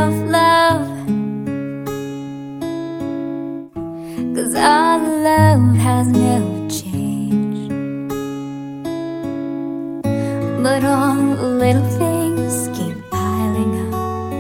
self-love, 'cause our love has never changed. But all the little things keep piling up,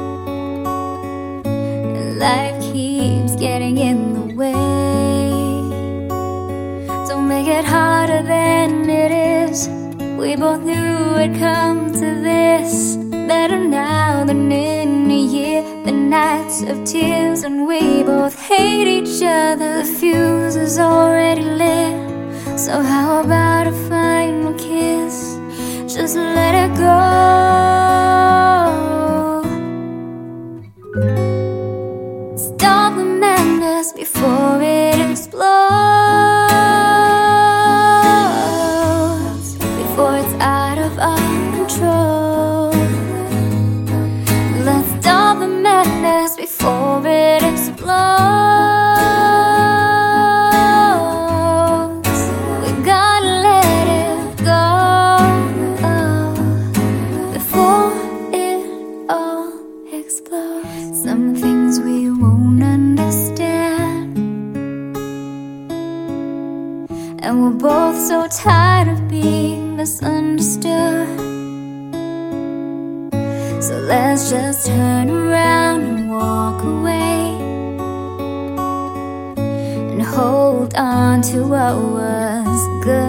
and life keeps getting in the way. Don't make it harder than it is. We both knew it'd come to this. Better now than in a year. The nights of tears, and we both hate each other. The fuse is already lit, so how about a final kiss? Just let it go. Stop the madness before it explodes, before it's out of our control. Let's stop the madness before it explodes. We gotta let it go before it all explodes. Some things we won't understand, and we're both so tired of being misunderstood. So let's just turn around and walk away, and hold on to what was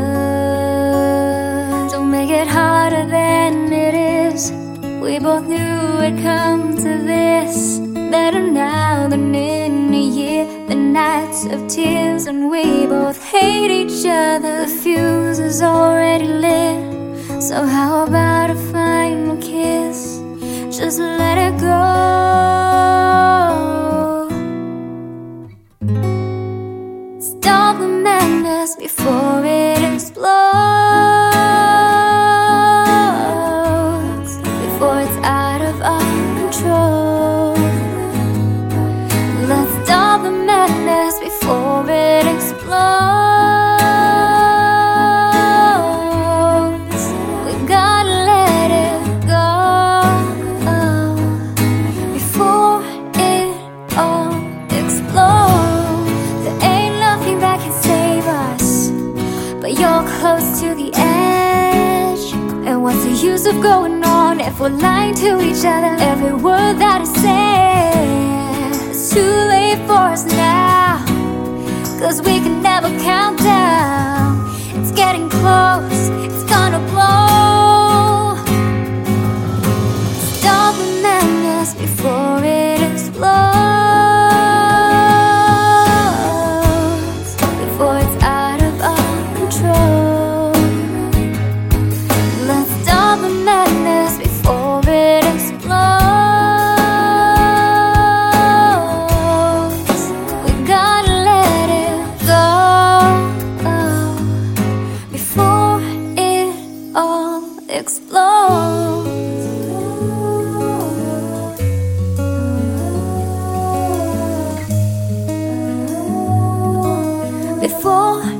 good. Don't make it harder than it is. We both knew it'd come to this. Better now than in a year. The nights of tears, and we both hate each other. The fuse is already lit, so how about a final kiss? Just let it go. Stop the madness before it explodes, before it's out of our control. Let's stop the madness before it explodes. We gotta let it go before it all explodes. There ain't nothing that can save us, but you're close to the edge. And what's the use of going on if we're lying to each other? Every word that I said, it's too late for us now, 'cause we can never count down. It's getting close, it's gonna blow. Stop the madness before it explodes, before it's out of our control. Let's stop the madness before it explodes. We gotta let it go before it all explodes. Before